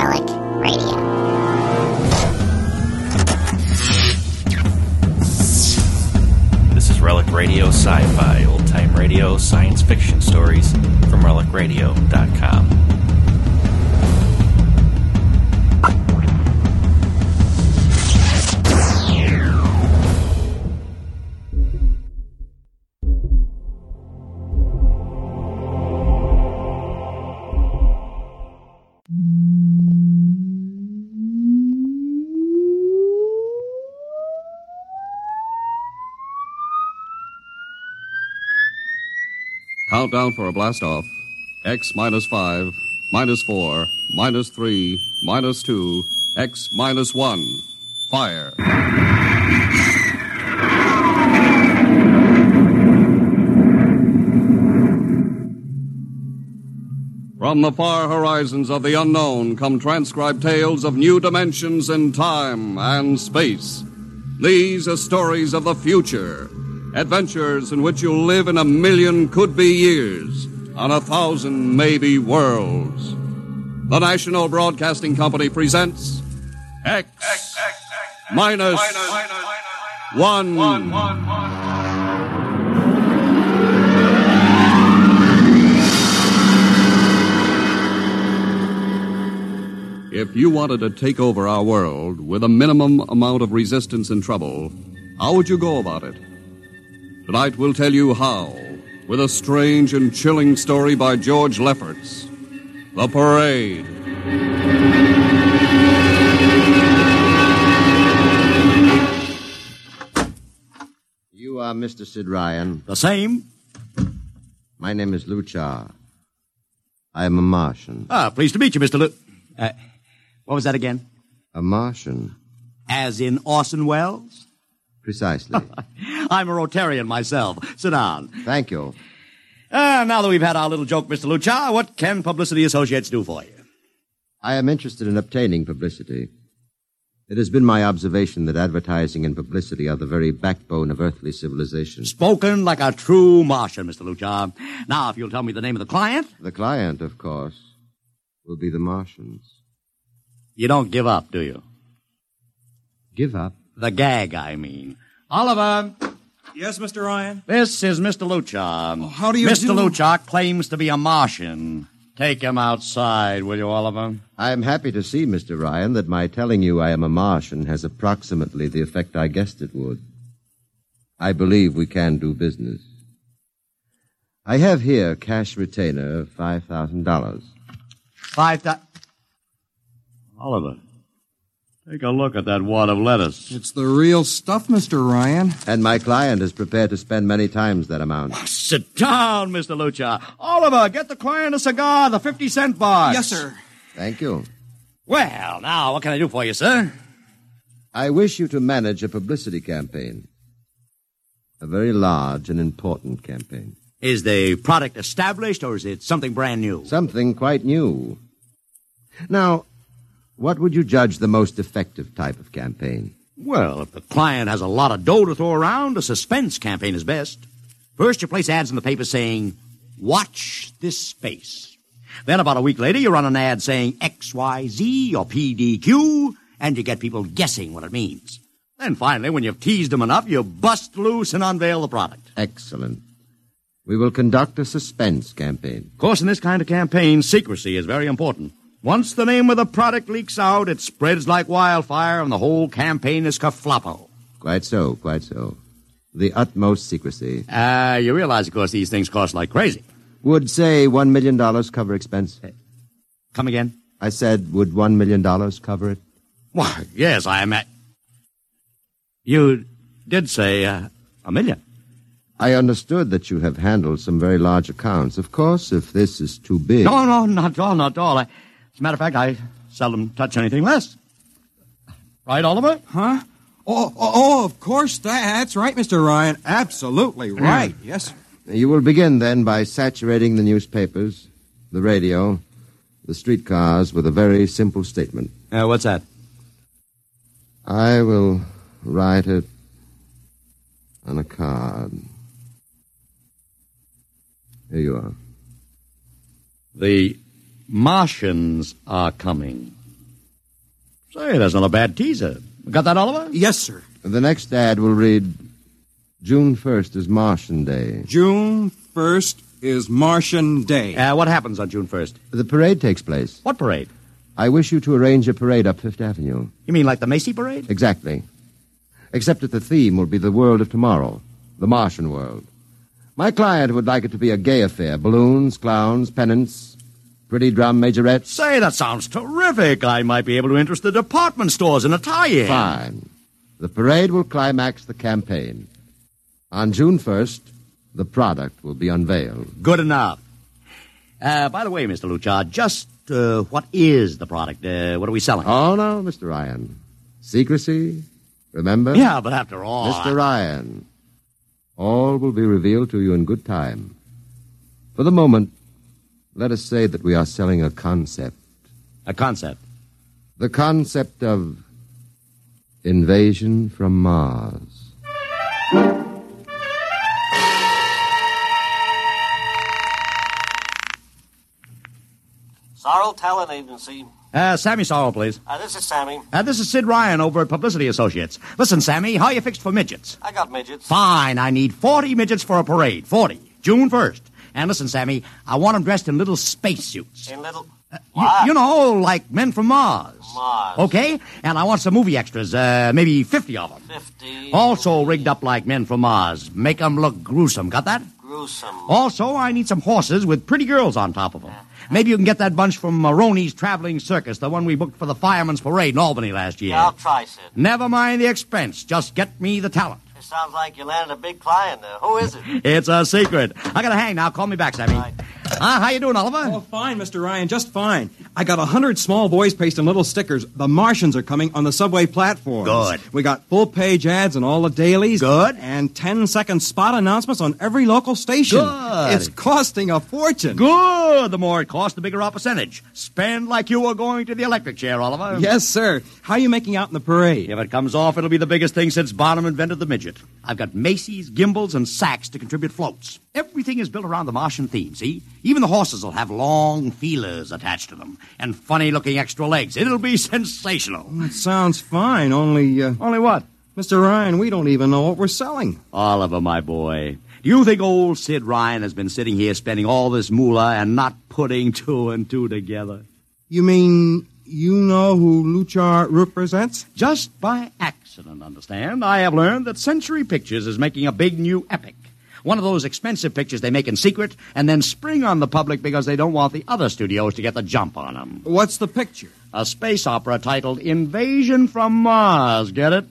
Relic Radio. This is Relic Radio Sci-Fi, old-time radio, science fiction stories from RelicRadio.com. Countdown for a blast-off. X minus 5, minus 4, minus 3, minus 2, X minus 1. Fire. From the far horizons of the unknown come transcribed tales of new dimensions in time and space. These are stories of the future. Adventures in which you'll live in 1,000,000 could-be years on 1,000 maybe worlds. The National Broadcasting Company presents X minus 1. If you wanted to take over our world with a minimum amount of resistance and trouble, how would you go about it? Tonight we'll tell you how, with a strange and chilling story by George Lefferts. The Parade. You are Mr. Sid Ryan. The same. My name is Luchar. I am a Martian. Pleased to meet you, Mr. What was that again? A Martian. As in Orson Welles? Precisely. I'm a Rotarian myself. Sit down. Thank you. Now that we've had our little joke, Mr. Luchar, what can Publicity Associates do for you? I am interested in obtaining publicity. It has been my observation that advertising and publicity are the very backbone of earthly civilization. Spoken like a true Martian, Mr. Luchar. Now, if you'll tell me the name of the client. The client, of course, will be the Martians. You don't give up, do you? Give up? The gag, I mean. Oliver. Yes, Mr. Ryan? This is Mr. Luchar. Oh, how do you Mr. do? Luchar claims to be a Martian. Take him outside, will you, Oliver? I am happy to see, Mr. Ryan, that my telling you I am a Martian has approximately the effect I guessed it would. I believe we can do business. I have here cash retainer of $5,000. Oliver, take a look at that wad of lettuce. It's the real stuff, Mr. Ryan. And my client is prepared to spend many times that amount. Sit down, Mr. Luchar. Oliver, get the client a cigar, the 50-cent box. Yes, sir. Thank you. Well, now, what can I do for you, sir? I wish you to manage a publicity campaign. A very large and important campaign. Is the product established, or is it something brand new? Something quite new. Now, what would you judge the most effective type of campaign? Well, if the client has a lot of dough to throw around, a suspense campaign is best. First, you place ads in the paper saying, "Watch this space." Then about a week later, you run an ad saying XYZ or PDQ, and you get people guessing what it means. Then finally, when you've teased them enough, you bust loose and unveil the product. Excellent. We will conduct a suspense campaign. Of course, in this kind of campaign, secrecy is very important. Once the name of the product leaks out, it spreads like wildfire, and the whole campaign is kerfloppo. Quite so, quite so. The utmost secrecy. You realize, of course, these things cost like crazy. Would, say, $1 million cover expense? Come again? I said, would $1 million cover it? Why, yes, I am at... You did say $1 million. I understood that you have handled some very large accounts. Of course, if this is too big... No, not at all, not at all. As a matter of fact, I seldom touch anything less. Right, Oliver? Huh? Oh, of course. That's right, Mr. Ryan. Absolutely right. Yes. You will begin, then, by saturating the newspapers, the radio, the streetcars with a very simple statement. What's that? I will write it on a card. Here you are. The Martians are coming. Say, that's not a bad teaser. Got that, Oliver? Yes, sir. The next ad will read, June 1st is Martian Day. June 1st is Martian Day. What happens on June 1st? The parade takes place. What parade? I wish you to arrange a parade up Fifth Avenue. You mean like the Macy Parade? Exactly. Except that the theme will be the world of tomorrow, the Martian world. My client would like it to be a gay affair. Balloons, clowns, pennants, pretty drum majorettes. Say, that sounds terrific. I might be able to interest the department stores in a tie-in. Fine. The parade will climax the campaign. On June 1st, the product will be unveiled. Good enough. By the way, Mr. Luchard, just what is the product? What are we selling? Oh, no, Mr. Ryan. Secrecy, remember? Yeah, but after all... Mr. Ryan, all will be revealed to you in good time. For the moment, let us say that we are selling a concept. A concept? The concept of invasion from Mars. Sorrel Talent Agency. Sammy Sorrell, please. This is Sammy. This is Sid Ryan over at Publicity Associates. Listen, Sammy, how you fixed for midgets? I got midgets. Fine, I need 40 midgets for a parade. 40. June 1st. And listen, Sammy, I want them dressed in little spacesuits. In little... You know, like men from Mars. Mars. Okay? And I want some movie extras, maybe 50 of them. 50. Also rigged up like men from Mars. Make them look gruesome. Got that? Gruesome. Also, I need some horses with pretty girls on top of them. Maybe you can get that bunch from Maroney's Traveling Circus, the one we booked for the Fireman's Parade in Albany last year. Yeah, I'll try, Sid. Never mind the expense. Just get me the talent. It sounds like you landed a big client there. Who is it? It's a secret. I gotta hang now. Call me back, Sammy. Right. How you doing, Oliver? Oh, fine, Mr. Ryan, just fine. I got 100 small boys pasting little stickers. The Martians are coming on the subway platforms. Good. We got full-page ads in all the dailies. Good. And 10-second spot announcements on every local station. Good. It's costing a fortune. Good. The more it costs, the bigger our percentage. Spend like you were going to the electric chair, Oliver. Yes, sir. How are you making out in the parade? If it comes off, it'll be the biggest thing since Barnum invented the midget. I've got Macy's, Gimbals, and Saks to contribute floats. Everything is built around the Martian theme, see? Even the horses will have long feelers attached to them and funny-looking extra legs. It'll be sensational. That sounds fine, only... Only what? Mr. Ryan, we don't even know what we're selling. Oliver, my boy, do you think old Sid Ryan has been sitting here spending all this moolah and not putting two and two together? You mean you know who Luchar represents? Just by accident, understand? I have learned that Century Pictures is making a big new epic. One of those expensive pictures they make in secret and then spring on the public because they don't want the other studios to get the jump on them. What's the picture? A space opera titled Invasion from Mars. Get it?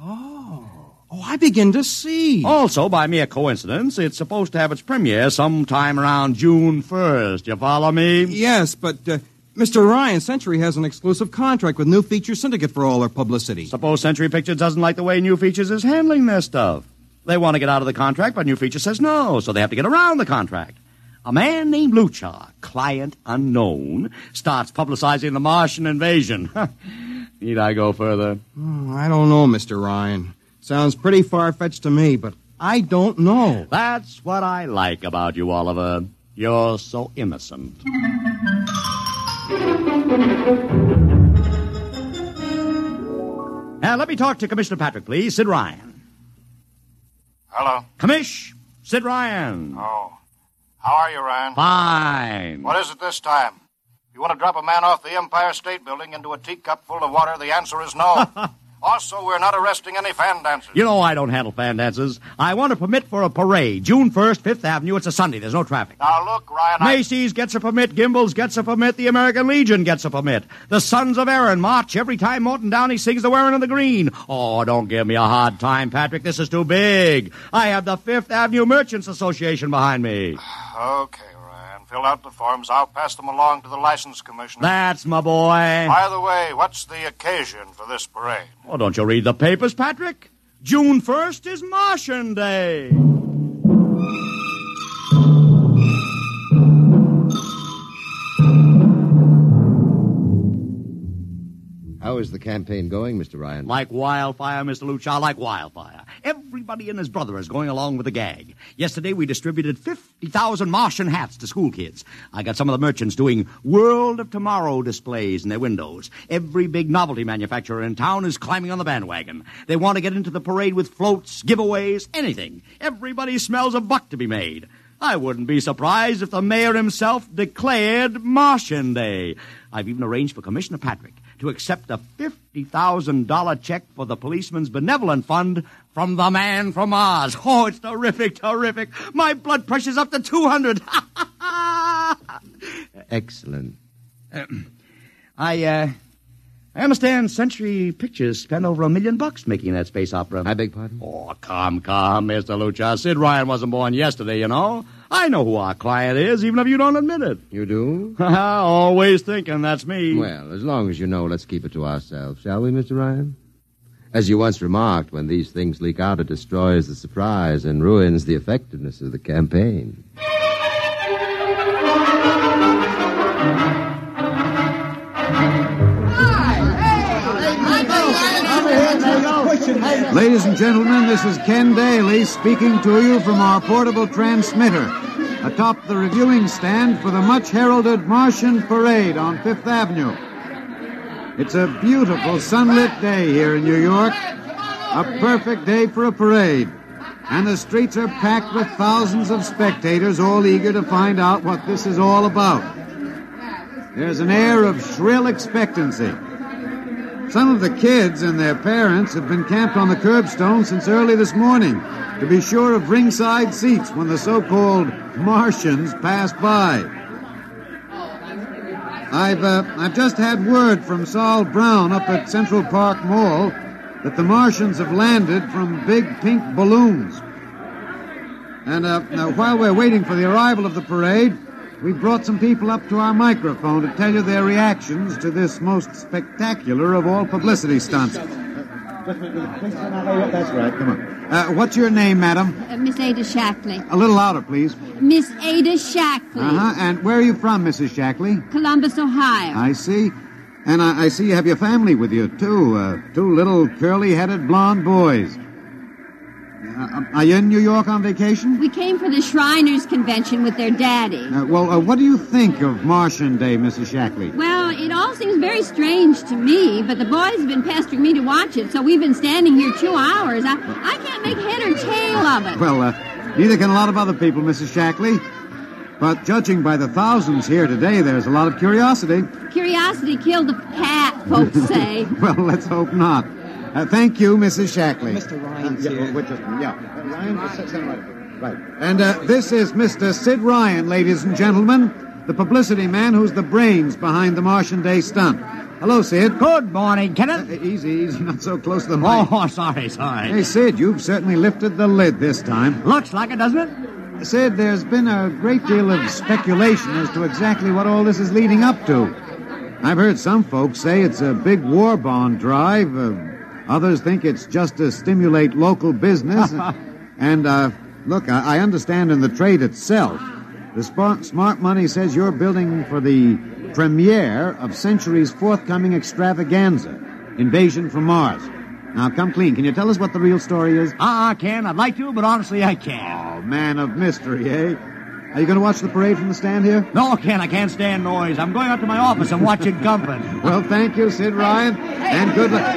Oh, I begin to see. Also, by mere coincidence, it's supposed to have its premiere sometime around June 1st. You follow me? Yes, but, Mr. Ryan, Century has an exclusive contract with New Features Syndicate for all their publicity. Suppose Century Pictures doesn't like the way New Features is handling their stuff. They want to get out of the contract, but New Features says no, so they have to get around the contract. A man named Luchar, client unknown, starts publicizing the Martian invasion. Need I go further? Oh, I don't know, Mr. Ryan. Sounds pretty far-fetched to me, but I don't know. That's what I like about you, Oliver. You're so innocent. Now, let me talk to Commissioner Patrick, please. Sid Ryan. Hello. Commish, Sid Ryan. Oh. How are you, Ryan? Fine. What is it this time? You want to drop a man off the Empire State Building into a teacup full of water? The answer is no. Also, we're not arresting any fan dancers. You know I don't handle fan dances. I want a permit for a parade. June 1st, 5th Avenue. It's a Sunday. There's no traffic. Now, look, Ryan, Macy's gets a permit. Gimbals gets a permit. The American Legion gets a permit. The Sons of Erin march every time Morton Downey sings The Wearing of the Green. Oh, don't give me a hard time, Patrick. This is too big. I have the 5th Avenue Merchants Association behind me. Okay, Ryan. Fill out the forms. I'll pass them along to the license commissioner. That's my boy. By the way, what's the occasion for this parade? Oh, don't you read the papers, Patrick? June 1st is Martian Day. How is the campaign going, Mr. Ryan? Like wildfire, Mr. Luchar, like wildfire. Everybody and his brother is going along with the gag. Yesterday we distributed 50,000 Martian hats to school kids. I got some of the merchants doing World of Tomorrow displays in their windows. Every big novelty manufacturer in town is climbing on the bandwagon. They want to get into the parade with floats, giveaways, anything. Everybody smells a buck to be made. I wouldn't be surprised if the mayor himself declared Martian Day. I've even arranged for Commissioner Patrick to accept a $50,000 check for the Policeman's Benevolent Fund from the man from Mars. Oh, it's terrific, terrific. My blood pressure's up to 200. Excellent. I understand Century Pictures spent over $1 million making that space opera. I beg pardon? Oh, come, Mr. Luchar. Sid Ryan wasn't born yesterday, you know. I know who our client is, even if you don't admit it. You do? Always thinking that's me. Well, as long as you know, let's keep it to ourselves, shall we, Mr. Ryan? As you once remarked, when these things leak out, it destroys the surprise and ruins the effectiveness of the campaign. Ladies and gentlemen, this is Ken Daly speaking to you from our portable transmitter atop the reviewing stand for the much-heralded Martian Parade on Fifth Avenue. It's a beautiful sunlit day here in New York, a perfect day for a parade, and the streets are packed with thousands of spectators all eager to find out what this is all about. There's an air of shrill expectancy. Some of the kids and their parents have been camped on the curbstone since early this morning to be sure of ringside seats when the so-called Martians pass by. I've just had word from Saul Brown up at Central Park Mall that the Martians have landed from big pink balloons. And now, while we're waiting for the arrival of the parade, we brought some people up to our microphone to tell you their reactions to this most spectacular of all publicity stunts. That's right, come on. What's your name, madam? Miss Ada Shackley. A little louder, please. Miss Ada Shackley. Uh-huh, and where are you from, Mrs. Shackley? Columbus, Ohio. I see. And I see you have your family with you, too. Two little curly-headed blonde boys. Are you in New York on vacation? We came for the Shriners Convention with their daddy. What do you think of Martian Day, Mrs. Shackley? Well, it all seems very strange to me, but the boys have been pestering me to watch it, so we've been standing here 2 hours. I can't make head or tail of it. Well, neither can a lot of other people, Mrs. Shackley. But judging by the thousands here today, there's a lot of curiosity. Curiosity killed the cat, folks say. Well, let's hope not. Thank you, Mrs. Shackley. Mr. Ryan's here. Ryan, right. And this is Mr. Sid Ryan, ladies and gentlemen, the publicity man who's the brains behind the Martian Day stunt. Hello, Sid. Good morning, Kenneth. Easy, not so close to the mic. Oh, sorry. Hey, Sid, you've certainly lifted the lid this time. Looks like it, doesn't it? Sid, there's been a great deal of speculation as to exactly what all this is leading up to. I've heard some folks say it's a big war bond drive. Others think it's just to stimulate local business. And, look, I understand in the trade itself, the smart money says you're building for the premiere of Century's forthcoming extravaganza, Invasion from Mars. Now, come clean. Can you tell us what the real story is? Ken. I'd like to, but honestly, I can't. Oh, man of mystery, eh? Are you going to watch the parade from the stand here? No, Ken, I can't stand noise. I'm going up to my office and watching Gumpin. Well, thank you, Sid Ryan, and good luck.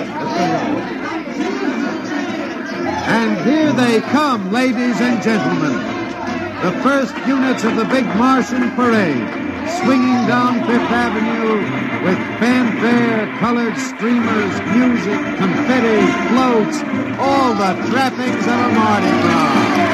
And here they come, ladies and gentlemen. The first units of the big Martian parade, swinging down Fifth Avenue with fanfare, colored streamers, music, confetti, floats, all the trappings of a Mardi Gras.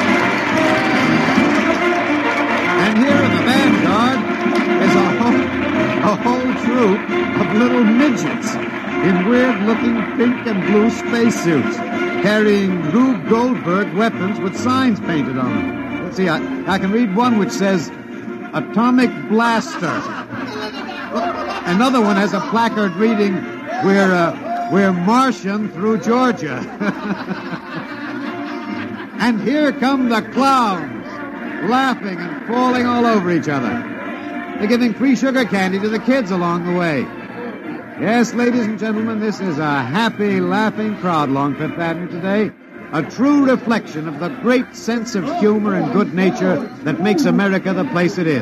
And here in the vanguard is a whole troop of little midgets in weird-looking pink and blue spacesuits, carrying Rube Goldberg weapons with signs painted on them. Let's see, I can read one which says, Atomic Blaster. Another one has a placard reading, We're Martian through Georgia. And here come the clowns, laughing and falling all over each other. They're giving free sugar candy to the kids along the way. Yes, ladies and gentlemen, this is a happy, laughing crowd along Fifth Avenue today. A true reflection of the great sense of humor and good nature that makes America the place it is.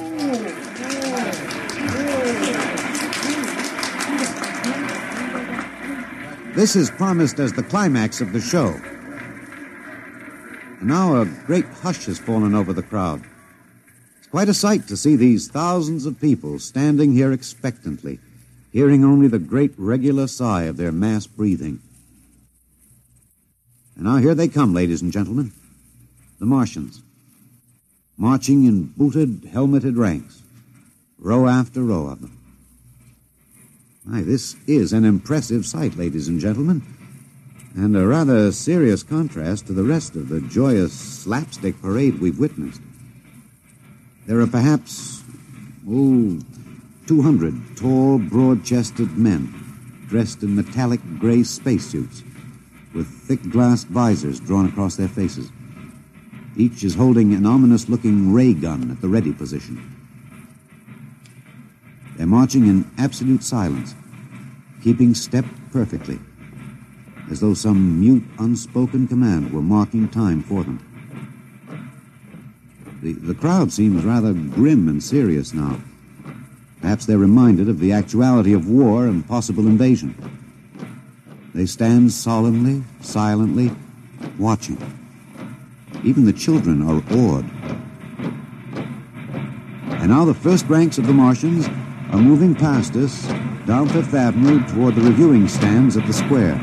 This is promised as the climax of the show. And now a great hush has fallen over the crowd. It's quite a sight to see these thousands of people standing here expectantly, hearing only the great regular sigh of their mass breathing. And now here they come, ladies and gentlemen. The Martians. Marching in booted, helmeted ranks. Row after row of them. Why, this is an impressive sight, ladies and gentlemen. And a rather serious contrast to the rest of the joyous slapstick parade we've witnessed. There are perhaps, 200 tall, broad-chested men dressed in metallic gray spacesuits with thick glass visors drawn across their faces. Each is holding an ominous-looking ray gun at the ready position. They're marching in absolute silence, keeping step perfectly, as though some mute, unspoken command were marking time for them. The crowd seems rather grim and serious now. Perhaps they're reminded of the actuality of war and possible invasion. They stand solemnly, silently, watching. Even the children are awed. And now the first ranks of the Martians are moving past us down Fifth Avenue toward the reviewing stands at the square.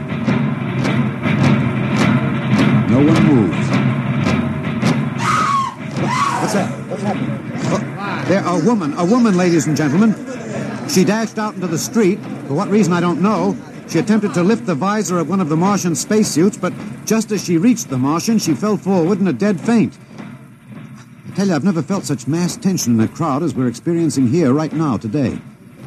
No one moves. What's that? What's happening? There, a woman, ladies and gentlemen. She dashed out into the street. For what reason, I don't know. She attempted to lift the visor of one of the Martian spacesuits, but just as she reached the Martian, she fell forward in a dead faint. I tell you, I've never felt such mass tension in a crowd as we're experiencing here right now, today.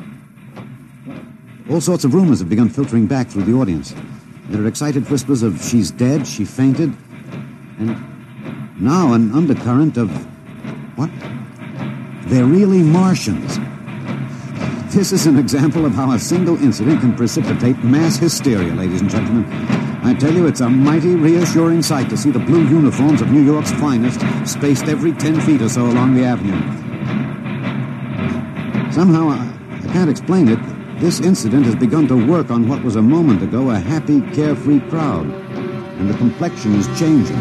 All sorts of rumors have begun filtering back through the audience. There are excited whispers of she's dead, she fainted, and now an undercurrent of, what? They're really Martians. This is an example of how a single incident can precipitate mass hysteria, ladies and gentlemen. I tell you, it's a mighty reassuring sight to see the blue uniforms of New York's finest spaced every 10 feet or so along the avenue. Somehow, I can't explain it, this incident has begun to work on what was a moment ago a happy, carefree crowd, and the complexion is changing.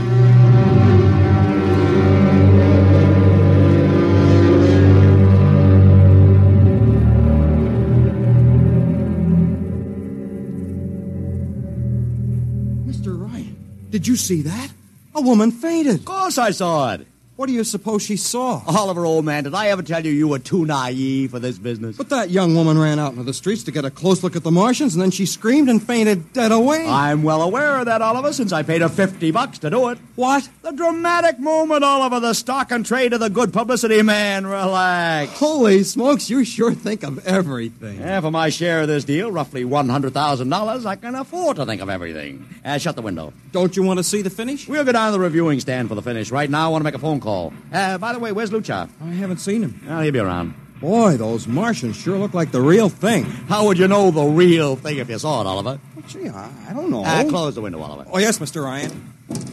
Did you see that? A woman fainted. Of course I saw it. What do you suppose she saw? Oliver, old man, did I ever tell you were too naive for this business? But that young woman ran out into the streets to get a close look at the Martians, and then she screamed and fainted dead away. I'm well aware of that, Oliver, since I paid her $50 to do it. What? The dramatic moment, Oliver, the stock and trade of the good publicity, man. Relax. Holy smokes, you sure think of everything. Yeah, for my share of this deal, roughly $100,000, I can afford to think of everything. Shut the window. Don't you want to see the finish? We'll go down to the reviewing stand for the finish. Right now, I want to make a phone call. By the way, where's Lucha? I haven't seen him. Well, he'll be around. Boy, those Martians sure look like the real thing. How would you know the real thing if you saw it, Oliver? Well, gee, I don't know. Close the window, Oliver. Oh, yes, Mr. Ryan.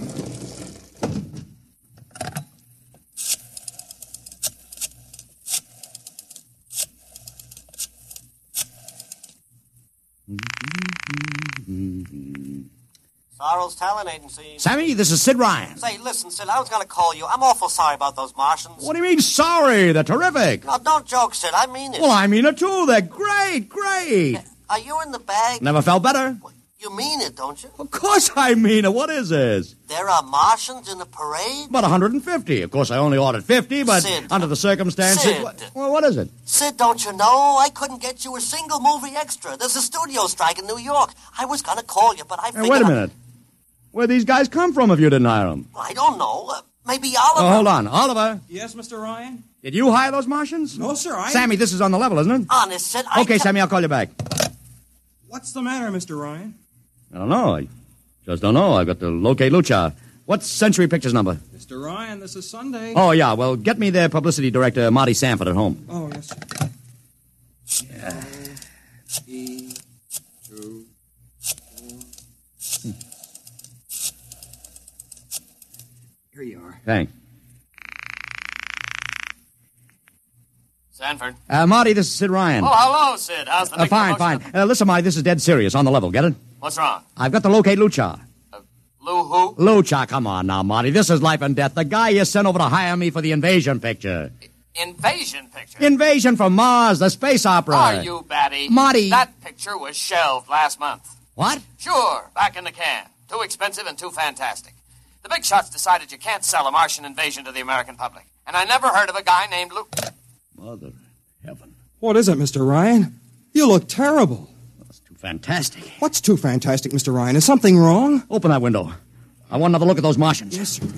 Sorrel's Talent Agency. Sammy, this is Sid Ryan. Say, listen, Sid, I was going to call you. I'm awful sorry about those Martians. What do you mean, sorry? They're terrific. No, don't joke, Sid. I mean it. Well, I mean it, too. They're great, great. Are you in the bag? Never felt better. You mean it, don't you? Of course I mean it. What is this? There are Martians in the parade? About 150. Of course, I only ordered 50, but Sid. under the circumstances... Sid. Well, what is it? Sid, don't you know? I couldn't get you a single movie extra. There's a studio strike in New York. I was going to call you, but I figured... Hey, wait a minute. Where'd these guys come from if you didn't hire them? I don't know. Maybe Oliver... Oh, hold on. Oliver? Yes, Mr. Ryan? Did you hire those Martians? No, sir, Sammy, this is on the level, isn't it? Honest, Sid, Okay, Sammy, I'll call you back. What's the matter, Mr. Ryan? I don't know. I just don't know. I've got to locate Lucha. What's Century Pictures number? Mr. Ryan, this is Sunday. Oh, yeah. Well, get me their publicity director, Marty Sanford, at home. Oh, yes, sir. Yeah. E, 2, 4. Here you are. Thanks. Sanford. Marty, this is Sid Ryan. Oh, hello, Sid. How's the big Fine. promotion? Listen, Marty, this is dead serious. On the level. Get it? What's wrong? I've got to locate Lucha. Lou who? Lucha, come on now, Marty. This is life and death. The guy you sent over to hire me for the invasion picture. Invasion picture? Invasion from Mars, the space opera. Are you batty? Marty. That picture was shelved last month. What? Sure, back in the can. Too expensive and too fantastic. The big shots decided you can't sell a Martian invasion to the American public. And I never heard of a guy named Lou. Mother heaven. What is it, Mr. Ryan? You look terrible. That's too fantastic. What's too fantastic, Mr. Ryan? Is something wrong? Open that window. I want another look at those Martians. Yes, sir.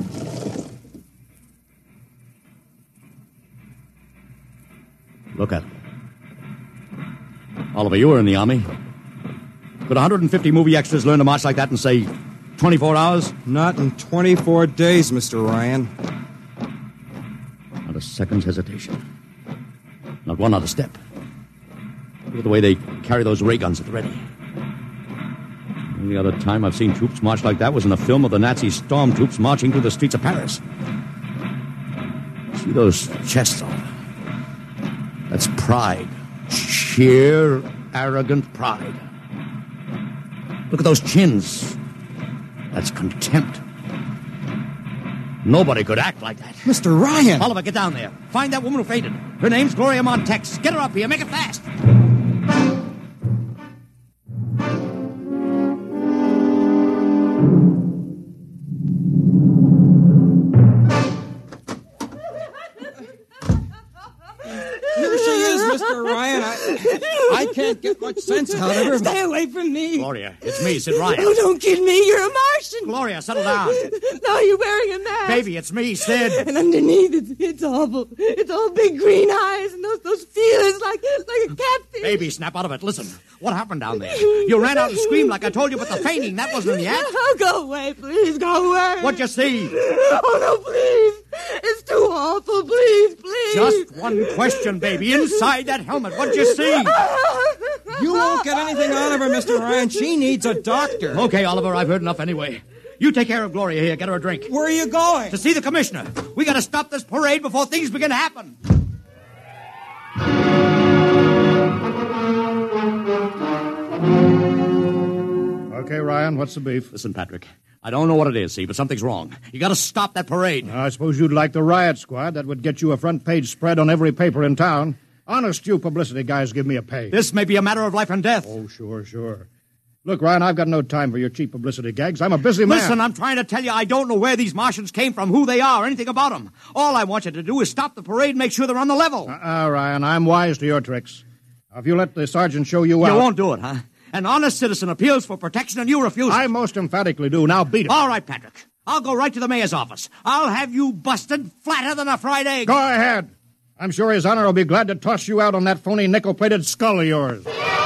Look at them. Oliver, you were in the Army. Could 150 movie extras learn to march like that in, say, 24 hours? Not in 24 days, Mr. Ryan. Not a second's hesitation. Not one other step. Look at the way they carry those ray guns at the ready. The only other time I've seen troops march like that was in a film of the Nazi stormtroops marching through the streets of Paris. See those chests on them? That's pride. Sheer, arrogant pride. Look at those chins. That's contempt. Nobody could act like that. Mr. Ryan! Oliver, get down there. Find that woman who fainted. Her name's Gloria Montex. Get her up here. Make it fast. Here she is, Mr. Ryan. I can't get much sense out of her. Stay away from me. Gloria, it's me, Sid Ryan. Oh, don't kid me. You're a Martian. Gloria, settle down. No, you're wearing a mask. Baby, it's me, Sid. And underneath, it's awful. It's all big green eyes and those feelers like a catfish. Baby, snap out of it. Listen, what happened down there? You ran out and screamed like I told you, but the fainting, that wasn't in the act. Oh, go away, please. Go away. What'd you see? Oh, no, please. It's too awful. Please. Just one question, baby. Inside that helmet, what'd you see? You won't get anything out of her, Mr. Ryan. She needs a doctor. Okay, Oliver, I've heard enough anyway. You take care of Gloria here. Get her a drink. Where are you going? To see the commissioner. We gotta stop this parade before things begin to happen. Okay, Ryan, what's the beef? Listen, Patrick, I don't know what it is, see, but something's wrong. You gotta stop that parade. I suppose you'd like the riot squad. That would get you a front-page spread on every paper in town. Honest, you publicity guys give me a pay. This may be a matter of life and death. Oh, sure. Look, Ryan, I've got no time for your cheap publicity gags. I'm a busy man. Listen, I'm trying to tell you I don't know where these Martians came from, who they are, anything about them. All I want you to do is stop the parade and make sure they're on the level. Ryan, I'm wise to your tricks. Now, if you let the sergeant show you out... You won't do it, huh? An honest citizen appeals for protection and you refuse it. I most emphatically do. Now beat it. All right, Patrick. I'll go right to the mayor's office. I'll have you busted flatter than a fried egg. Go ahead. I'm sure His Honor will be glad to toss you out on that phony nickel-plated skull of yours.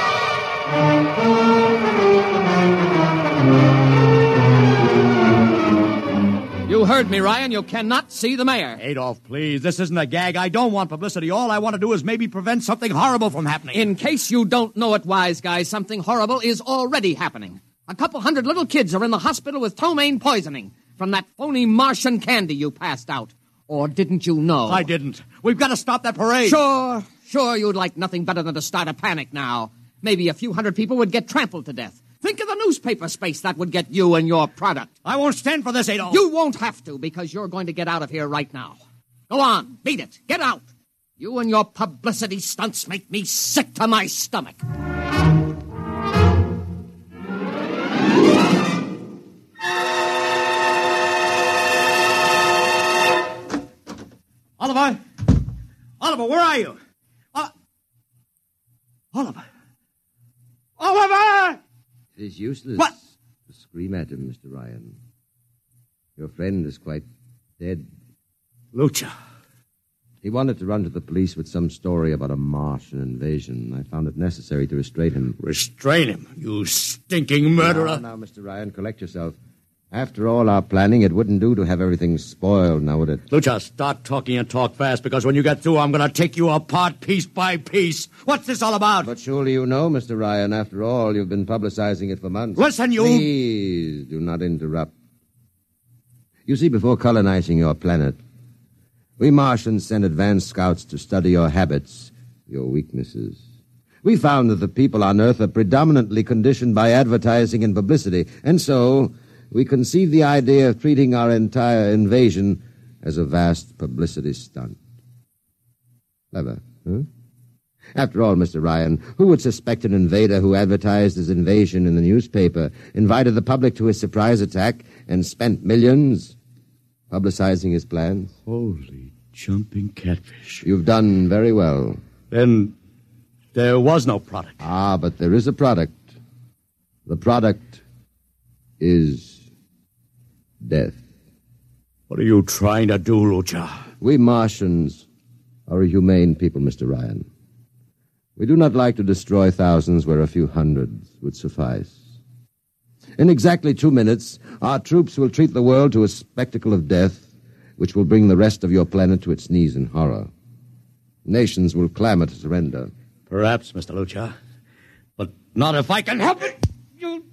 You heard me, Ryan. You cannot see the mayor. Adolf, please. This isn't a gag. I don't want publicity. All I want to do is maybe prevent something horrible from happening. In case you don't know it, wise guy, something horrible is already happening. A couple hundred little kids are in the hospital with ptomaine poisoning from that phony Martian candy you passed out. Or didn't you know? I didn't. We've got to stop that parade. Sure, you'd like nothing better than to start a panic now. Maybe a few hundred people would get trampled to death. Think of the newspaper space that would get you and your product. I won't stand for this, Adolf. You won't have to, because you're going to get out of here right now. Go on, beat it. Get out. You and your publicity stunts make me sick to my stomach. Oliver, where are you? Oliver! It is useless What? to scream at him, Mr. Ryan. Your friend is quite dead. Lucha. He wanted to run to the police with some story about a Martian invasion. I found it necessary to restrain him. Restrain him, you stinking murderer. Now, Mr. Ryan, collect yourself. After all our planning, it wouldn't do to have everything spoiled, now would it? Lucha, start talking and talk fast, because when you get through, I'm going to take you apart piece by piece. What's this all about? But surely you know, Mr. Ryan, after all, you've been publicizing it for months. Listen, you... Please, do not interrupt. You see, before colonizing your planet, we Martians sent advanced scouts to study your habits, your weaknesses. We found that the people on Earth are predominantly conditioned by advertising and publicity, and so we conceived the idea of treating our entire invasion as a vast publicity stunt. Clever, huh? After all, Mr. Ryan, who would suspect an invader who advertised his invasion in the newspaper, invited the public to his surprise attack, and spent millions publicizing his plans? Holy jumping catfish. You've done very well. Then there was no product. Ah, but there is a product. The product is death. What are you trying to do, Lucha? We Martians are a humane people, Mr. Ryan. We do not like to destroy thousands where a few hundreds would suffice. In exactly 2 minutes, our troops will treat the world to a spectacle of death, which will bring the rest of your planet to its knees in horror. Nations will clamor to surrender. Perhaps, Mr. Lucha, but not if I can help it. You...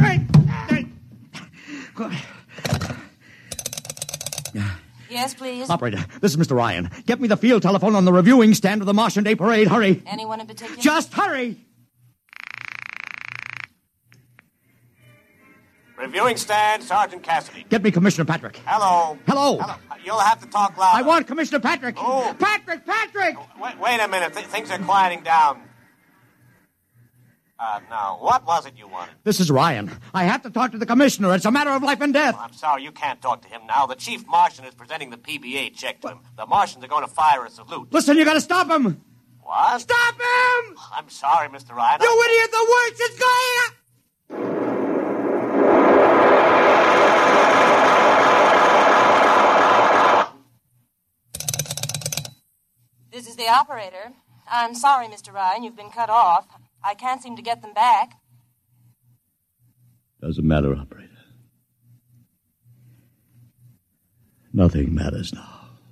Yes, please? Operator, this is Mr. Ryan. Get me the field telephone on the reviewing stand of the Martian Day Parade. Hurry. Anyone in particular? Just hurry. Reviewing stand, Sergeant Cassidy. Get me Commissioner Patrick. Hello. Hello. You'll have to talk louder. I want Commissioner Patrick. Oh. Patrick! Wait a minute. Things are quieting down. Now, what was it you wanted? This is Ryan. I have to talk to the commissioner. It's a matter of life and death. I'm sorry, you can't talk to him now. The chief Martian is presenting the PBA check to him. The Martians are going to fire a salute. Listen, you got to stop him. What? Stop him! I'm sorry, Mr. Ryan. You idiot! The works is going up. This is the operator. I'm sorry, Mr. Ryan. You've been cut off. I can't seem to get them back. Doesn't matter, operator. Nothing matters now.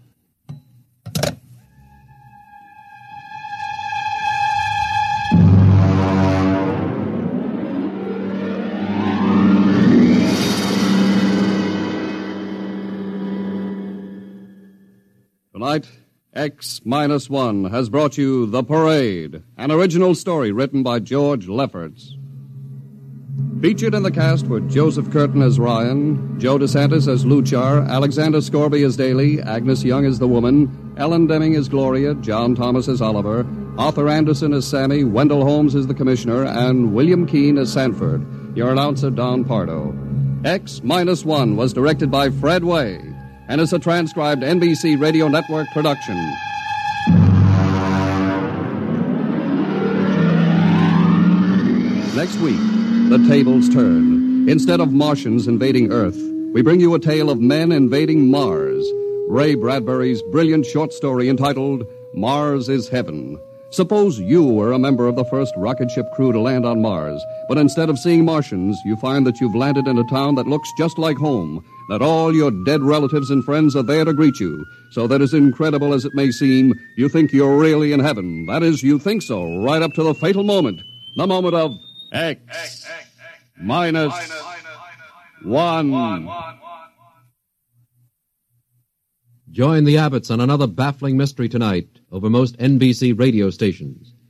Tonight, X-1 has brought you The Parade, an original story written by George Lefferts. Featured in the cast were Joseph Curtin as Ryan, Joe DeSantis as Luchar, Alexander Scorby as Daly, Agnes Young as the woman, Ellen Deming as Gloria, John Thomas as Oliver, Arthur Anderson as Sammy, Wendell Holmes as the Commissioner, and William Keane as Sanford. Your announcer, Don Pardo. X-1 was directed by Fred Way and is a transcribed NBC Radio Network production. Next week, the tables turn. Instead of Martians invading Earth, we bring you a tale of men invading Mars. Ray Bradbury's brilliant short story entitled Mars is Heaven. Suppose you were a member of the first rocket ship crew to land on Mars, but instead of seeing Martians, you find that you've landed in a town that looks just like home, that all your dead relatives and friends are there to greet you, so that as incredible as it may seem, you think you're really in heaven. That is, you think so, right up to the fatal moment, the moment of X-1. Join the Abbotts on another baffling mystery tonight over most NBC radio stations.